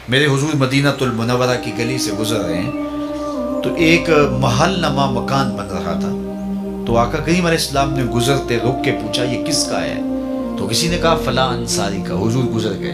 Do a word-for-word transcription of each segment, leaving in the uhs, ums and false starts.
میرے حضور مدینہ المنورہ کی گلی سے گزر رہے ہیں تو ایک محل نما مکان بن رہا تھا. تو آقا کریم علیہ السلام نے گزرتے رک کے پوچھا یہ کس کا ہے؟ تو کسی نے کہا فلاں انصاری کا. حضور گزر گئے.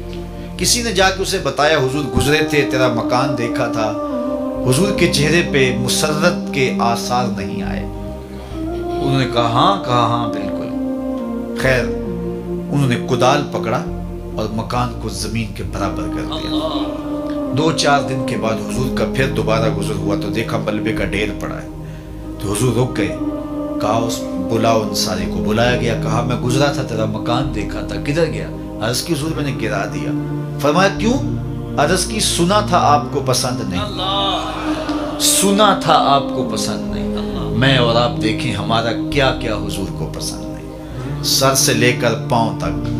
کسی نے جا کے اسے بتایا حضور گزرے تھے، تیرا مکان دیکھا تھا. حضور کے چہرے پہ مسرت کے آثار نہیں آئے. انہوں نے کہا ہاں کہا ہاں بالکل. خیر انہوں نے کدال پکڑا اور مکان کو زمین کے برابر کر دیا. دو چار دن کے بعد حضور کا پھر دوبارہ گزر ہوا تو دیکھا ملبے کا ڈھیر پڑا ہے. تو حضور رک گئے. کہا اس بلاؤ انصاری کو. بلایا گیا. کہا میں گزرا تھا، تیرا مکان دیکھا تھا، کدھر گیا؟ عرض کی حضور میں نے گرا دیا. فرمایا کیوں؟ عرض کی سنا تھا آپ کو پسند نہیں، سنا تھا آپ کو پسند نہیں. میں اور آپ دیکھیں ہمارا کیا کیا حضور کو پسند نہیں. سر سے لے کر پاؤں تک،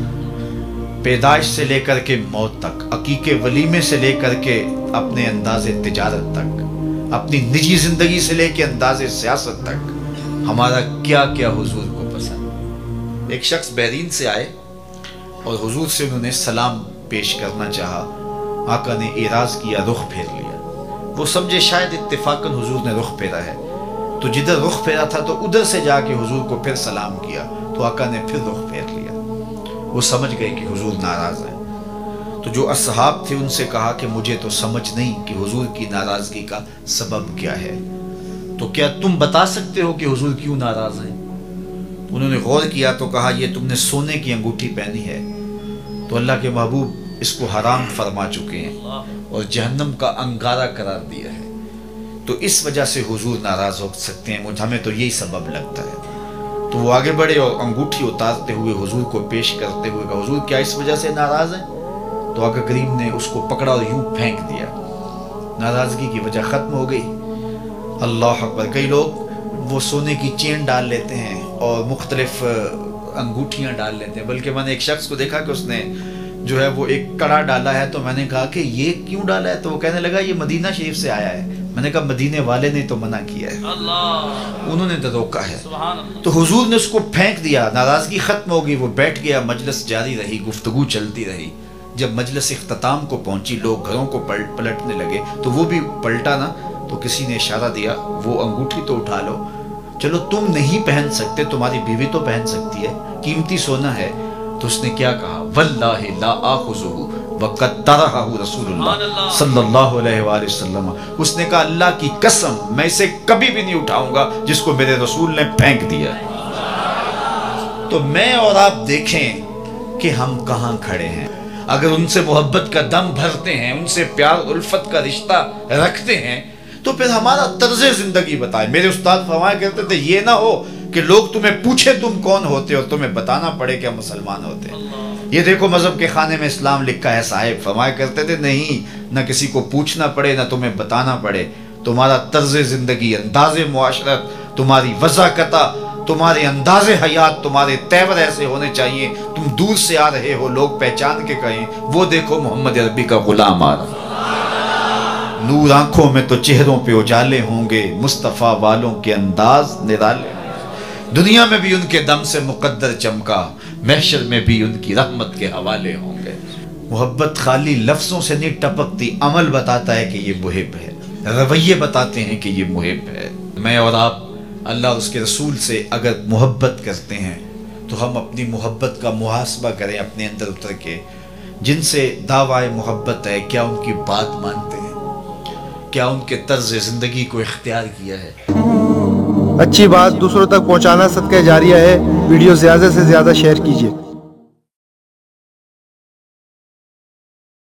پیدائش سے لے کر کے موت تک، عقیقے ولیمے سے لے کر کے اپنے انداز تجارت تک، اپنی نجی زندگی سے لے کے انداز سیاست تک، ہمارا کیا کیا حضور کو پسند. ایک شخص بحرین سے آئے اور حضور سے انہوں نے سلام پیش کرنا چاہا. آقا نے اعراض کیا، رخ پھیر لیا. وہ سمجھے شاید اتفاقاً حضور نے رخ پھیرا ہے، تو جدھر رخ پھیرا تھا تو ادھر سے جا کے حضور کو پھر سلام کیا. تو آقا نے پھر رخ پھیر لیا. وہ سمجھ گئے کہ حضور ناراض ہیں. تو جو اصحاب تھے ان سے کہا کہ مجھے تو سمجھ نہیں کہ حضور کی ناراضگی کا سبب کیا ہے، تو کیا تم بتا سکتے ہو کہ حضور کیوں ناراض ہیں؟ انہوں نے غور کیا تو کہا یہ تم نے سونے کی انگوٹھی پہنی ہے تو اللہ کے محبوب اس کو حرام فرما چکے ہیں اور جہنم کا انگارہ قرار دیا ہے، تو اس وجہ سے حضور ناراض ہو سکتے ہیں. مجھ ہمیں تو یہی سبب لگتا ہے. تو وہ آگے بڑھے اور انگوٹھی اتارتے ہوئے حضور کو پیش کرتے ہوئے کہا حضور کیا اس وجہ سے ناراض ہیں؟ تو آقا کریم نے اس کو پکڑا اور یوں پھینک دیا. ناراضگی کی وجہ ختم ہو گئی. اللہ اکبر. کئی لوگ وہ سونے کی چین ڈال لیتے ہیں اور مختلف انگوٹھیاں ڈال لیتے ہیں. بلکہ میں نے ایک شخص کو دیکھا کہ اس نے جو ہے وہ ایک کڑا ڈالا ہے. تو میں نے کہا کہ یہ کیوں ڈالا ہے؟ تو وہ کہنے لگا یہ مدینہ شریف سے آیا ہے. میں نے کہا مدینے والے نے تو منع کیا ہے، انہوں نے تو روکا ہے. تو حضور نے اس کو پھینک دیا. ناراضگی ختم ہو گئی. وہ بیٹھ گیا. مجلس جاری رہی، گفتگو چلتی رہی. جب مجلس اختتام کو پہنچی لوگ گھروں کو پلٹنے لگے تو وہ بھی پلٹا نا. تو کسی نے اشارہ دیا وہ انگوٹھی تو اٹھا لو. چلو تم نہیں پہن سکتے، تمہاری بیوی تو پہن سکتی ہے، قیمتی سونا ہے. تو اس نے کیا کہا؟ واللہ لا آخذہ وقد طرحہ رسول اللہ صلی اللہ علیہ وآلہ وسلم. اس نے کہا اللہ کی قسم میں اسے کبھی بھی نہیں اٹھاؤں گا جس کو میرے رسول نے پھینک دیا. تو میں اور آپ دیکھیں کہ ہم کہاں کھڑے ہیں. اگر ان سے محبت کا دم بھرتے ہیں، ان سے پیار الفت کا رشتہ رکھتے ہیں تو پھر ہمارا طرز زندگی بتائے. میرے استاد فرمایا کرتے تھے یہ نہ ہو کہ لوگ تمہیں پوچھے تم کون ہوتے اور تمہیں بتانا پڑے کہ ہم مسلمان ہوتے ہیں. یہ دیکھو مذہب کے خانے میں اسلام لکھا ہے صاحب. فرمایا کرتے تھے نہیں، نہ کسی کو پوچھنا پڑے نہ تمہیں بتانا پڑے. تمہارا طرز زندگی، انداز معاشرت، تمہاری وضاحت، تمہارے انداز حیات، تمہارے تیور ایسے ہونے چاہیے تم دور سے آ رہے ہو لوگ پہچان کے کہیں وہ دیکھو محمد عربی کا غلام آ رہا. نور آنکھوں میں تو چہروں پہ اجالے ہوں گے، مصطفیٰ والوں کے انداز نرالے. دنیا میں بھی ان کے دم سے مقدر چمکا، محشر میں بھی ان کی رحمت کے حوالے ہوں گے. محبت خالی لفظوں سے نہیں ٹپکتی، عمل بتاتا ہے کہ یہ محب ہے، رویے بتاتے ہیں کہ یہ محب ہے. میں اور آپ اللہ اور اس کے رسول سے اگر محبت کرتے ہیں تو ہم اپنی محبت کا محاسبہ کریں اپنے اندر اتر کے. جن سے دعوی محبت ہے کیا ان کی بات مانتے ہیں؟ کیا ان کے طرز زندگی کو اختیار کیا ہے؟ اچھی بات دوسروں تک پہنچانا صدقہ جاریہ ہے. ویڈیو زیادہ سے زیادہ شیئر کیجیے.